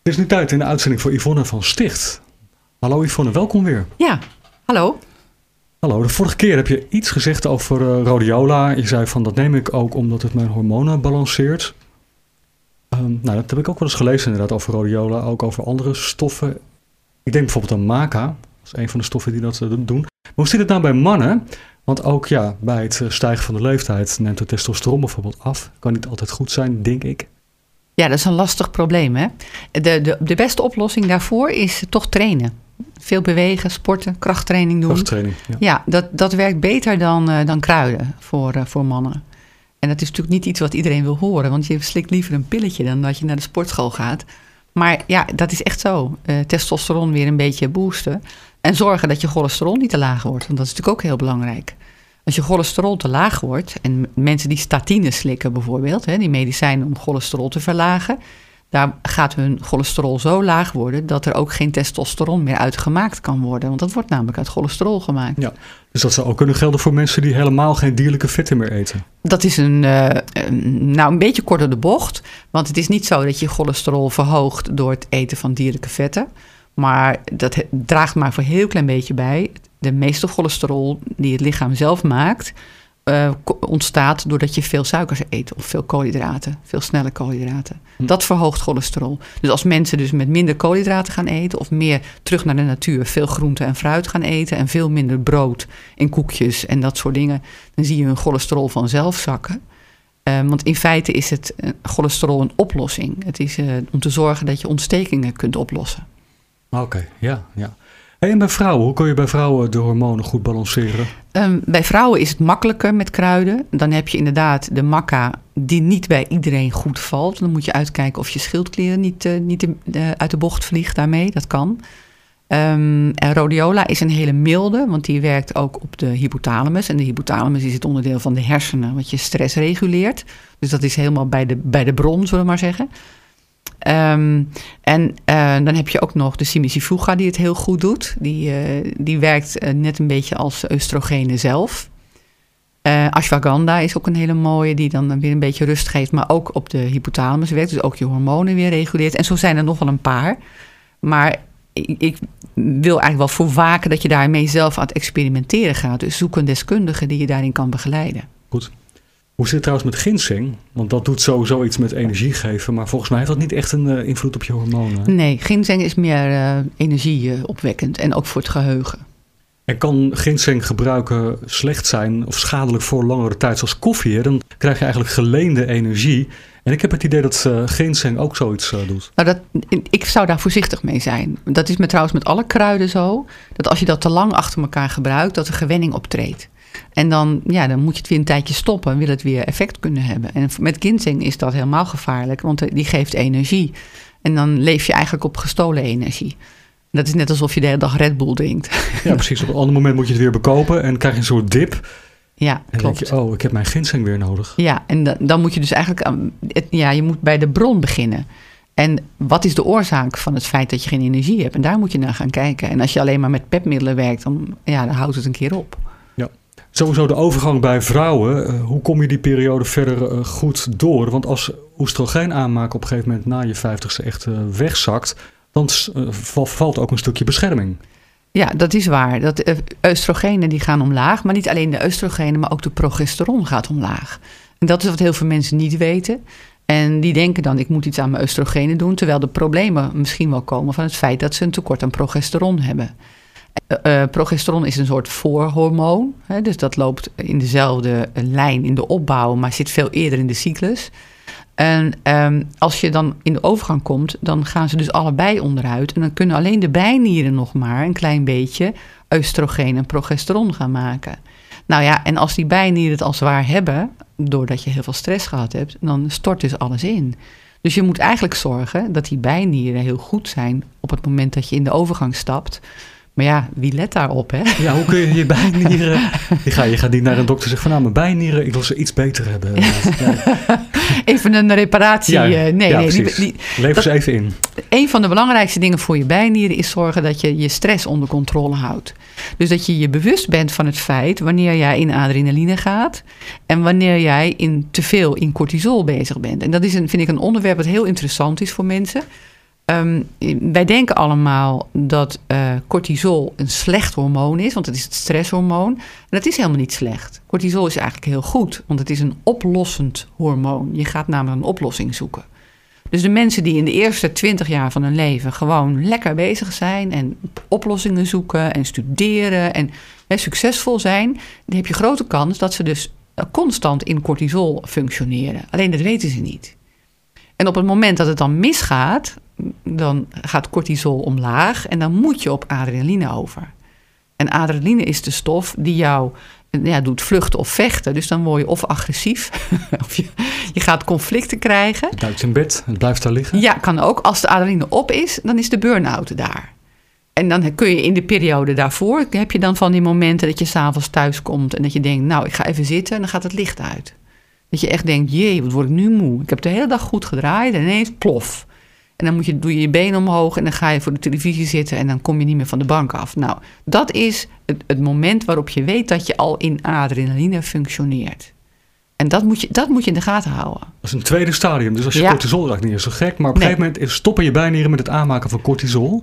Het is nu tijd in de uitzending voor Yvonne van Sticht. Hallo Yvonne, welkom weer. Ja, hallo. Hallo, de vorige keer heb je iets gezegd over rhodiola. Je zei van dat neem ik ook omdat het mijn hormonen balanceert. Dat heb ik ook wel eens gelezen inderdaad over rhodiola, ook over andere stoffen. Ik denk bijvoorbeeld aan maca, dat is een van de stoffen die dat doen. Maar hoe zit het nou bij mannen? Want ook bij het stijgen van de leeftijd neemt de testosteron bijvoorbeeld af. Kan niet altijd goed zijn, denk ik. Ja, dat is een lastig probleem, hè. De beste oplossing daarvoor is toch trainen. Veel bewegen, sporten, krachttraining doen. Krachttraining, ja. Dat werkt beter dan kruiden voor mannen. En dat is natuurlijk niet iets wat iedereen wil horen. Want je slikt liever een pilletje dan dat je naar de sportschool gaat. Maar ja, dat is echt zo. Testosteron weer een beetje boosten. En zorgen dat je cholesterol niet te laag wordt. Want dat is natuurlijk ook heel belangrijk. Als je cholesterol te laag wordt, en mensen die statine slikken bijvoorbeeld, die medicijnen om cholesterol te verlagen, daar gaat hun cholesterol zo laag worden dat er ook geen testosteron meer uit gemaakt kan worden. Want dat wordt namelijk uit cholesterol gemaakt. Ja, dus dat zou ook kunnen gelden voor mensen die helemaal geen dierlijke vetten meer eten. Dat is een beetje kort door de bocht. Want het is niet zo dat je cholesterol verhoogt door het eten van dierlijke vetten. Maar dat draagt maar voor een heel klein beetje bij. De meeste cholesterol die het lichaam zelf maakt, ontstaat doordat je veel suikers eet of veel koolhydraten, veel snelle koolhydraten. Dat verhoogt cholesterol. Dus als mensen dus met minder koolhydraten gaan eten of meer terug naar de natuur, veel groente en fruit gaan eten en veel minder brood en koekjes en dat soort dingen, dan zie je hun cholesterol vanzelf zakken. Want in feite is het cholesterol een oplossing. Het is om te zorgen dat je ontstekingen kunt oplossen. Oké, ja. En bij vrouwen, hoe kun je bij vrouwen de hormonen goed balanceren? Bij vrouwen is het makkelijker met kruiden. Dan heb je inderdaad de maca die niet bij iedereen goed valt. Dan moet je uitkijken of je schildklier niet uit de bocht vliegt daarmee. Dat kan. En rhodiola is een hele milde, want die werkt ook op de hypothalamus. En de hypothalamus is het onderdeel van de hersenen wat je stress reguleert. Dus dat is helemaal bij de bron, zullen we maar zeggen. Dan heb je ook nog de cimicifuga die het heel goed doet. Die werkt net een beetje als oestrogenen zelf. Ashwagandha is ook een hele mooie die dan weer een beetje rust geeft, maar ook op de hypothalamus werkt. Dus ook je hormonen weer reguleert. En zo zijn er nog wel een paar. Maar ik wil eigenlijk wel voor waken dat je daarmee zelf aan het experimenteren gaat. Dus zoek een deskundige die je daarin kan begeleiden. Goed. Hoe zit het trouwens met ginseng? Want dat doet sowieso iets met energie geven. Maar volgens mij heeft dat niet echt een invloed op je hormonen. Nee, ginseng is meer energieopwekkend en ook voor het geheugen. En kan ginseng gebruiken slecht zijn of schadelijk voor langere tijd zoals koffie? Dan krijg je eigenlijk geleende energie. En ik heb het idee dat ginseng ook zoiets doet. Nou, ik zou daar voorzichtig mee zijn. Dat is trouwens met alle kruiden zo. Dat als je dat te lang achter elkaar gebruikt, dat er gewenning optreedt. En dan moet je het weer een tijdje stoppen en wil het weer effect kunnen hebben. En met ginseng is dat helemaal gevaarlijk, want die geeft energie. En dan leef je eigenlijk op gestolen energie. Dat is net alsof je de hele dag Red Bull drinkt. Ja, precies. Op een ander moment moet je het weer bekopen en krijg je een soort dip. Ja, en klopt. Dan denk je, ik heb mijn ginseng weer nodig. Ja, en dan moet je dus eigenlijk, je moet bij de bron beginnen. En wat is de oorzaak van het feit dat je geen energie hebt? En daar moet je naar gaan kijken. En als je alleen maar met pepmiddelen werkt, dan houdt het een keer op. Ja. Sowieso de overgang bij vrouwen. Hoe kom je die periode verder goed door? Want als oestrogeenaanmaak op een gegeven moment na je 50ste echt wegzakt, dan valt ook een stukje bescherming. Ja, dat is waar. Dat oestrogenen die gaan omlaag. Maar niet alleen de oestrogenen, maar ook de progesteron gaat omlaag. En dat is wat heel veel mensen niet weten. En die denken dan, ik moet iets aan mijn oestrogenen doen. Terwijl de problemen misschien wel komen van het feit dat ze een tekort aan progesteron hebben. Progesteron is een soort voorhormoon. Dus dat loopt in dezelfde lijn in de opbouw, maar zit veel eerder in de cyclus. En als je dan in de overgang komt, dan gaan ze dus allebei onderuit. En dan kunnen alleen de bijnieren nog maar een klein beetje oestrogeen en progesteron gaan maken. Nou ja, en als die bijnieren het al zwaar hebben, doordat je heel veel stress gehad hebt, dan stort dus alles in. Dus je moet eigenlijk zorgen dat die bijnieren heel goed zijn op het moment dat je in de overgang stapt. Maar ja, wie let daarop, hè? Ja, hoe kun je bijnieren... Je gaat niet naar een dokter zeggen van, mijn bijnieren, ik wil ze iets beter hebben. Ja. Even een reparatie. Ja, lever ze even in. Een van de belangrijkste dingen voor je bijnieren is zorgen dat je je stress onder controle houdt. Dus dat je je bewust bent van het feit wanneer jij in adrenaline gaat en wanneer jij te veel in cortisol bezig bent. En dat is vind ik een onderwerp dat heel interessant is voor mensen. Wij denken allemaal dat cortisol een slecht hormoon is, want het is het stresshormoon. En dat is helemaal niet slecht. Cortisol is eigenlijk heel goed, want het is een oplossend hormoon. Je gaat namelijk een oplossing zoeken. Dus de mensen die in de eerste 20 jaar van hun leven gewoon lekker bezig zijn en oplossingen zoeken en studeren en succesvol zijn, dan heb je grote kans dat ze dus constant in cortisol functioneren. Alleen dat weten ze niet. En op het moment dat het dan misgaat, dan gaat cortisol omlaag en dan moet je op adrenaline over. En adrenaline is de stof die jou doet vluchten of vechten. Dus dan word je of agressief, of je gaat conflicten krijgen. Het duikt in bed, het blijft daar liggen. Ja, kan ook. Als de adrenaline op is, dan is de burn-out daar. En dan kun je in de periode daarvoor, heb je dan van die momenten dat je 's avonds thuis komt en dat je denkt, nou, ik ga even zitten en dan gaat het licht uit. Dat je echt denkt, jee, wat word ik nu moe? Ik heb de hele dag goed gedraaid en ineens plof. En dan doe je je benen omhoog en dan ga je voor de televisie zitten en dan kom je niet meer van de bank af. Nou, dat is het moment waarop je weet dat je al in adrenaline functioneert. En dat moet je in de gaten houden. Dat is een tweede stadium. Dus als je cortisol raakt, niet is zo gek. Maar op een gegeven moment stoppen je bijnieren met het aanmaken van cortisol.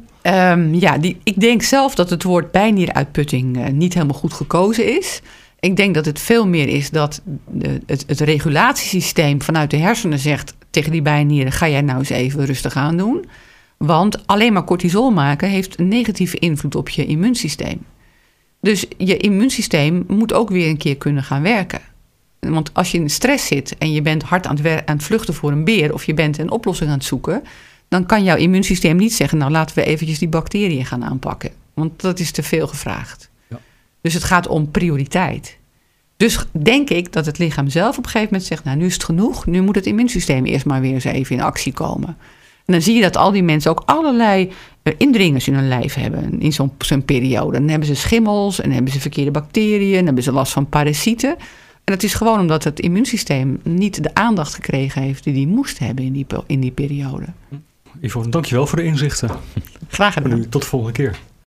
Ik denk zelf dat het woord bijnieruitputting niet helemaal goed gekozen is. Ik denk dat het veel meer is dat het regulatiesysteem vanuit de hersenen zegt tegen die bijnieren, ga jij nou eens even rustig aan doen. Want alleen maar cortisol maken heeft een negatieve invloed op je immuunsysteem. Dus je immuunsysteem moet ook weer een keer kunnen gaan werken. Want als je in stress zit en je bent hard aan het vluchten voor een beer of je bent een oplossing aan het zoeken, dan kan jouw immuunsysteem niet zeggen, nou laten we eventjes die bacteriën gaan aanpakken. Want dat is te veel gevraagd. Ja. Dus het gaat om prioriteit. Dus denk ik dat het lichaam zelf op een gegeven moment zegt, nou nu is het genoeg, nu moet het immuunsysteem eerst maar weer eens even in actie komen. En dan zie je dat al die mensen ook allerlei indringers in hun lijf hebben in zo'n periode. Dan hebben ze schimmels en dan hebben ze verkeerde bacteriën en dan hebben ze last van parasieten. En dat is gewoon omdat het immuunsysteem niet de aandacht gekregen heeft die moest hebben in die periode. Yvonne, dankjewel voor de inzichten. Graag gedaan. Tot de volgende keer.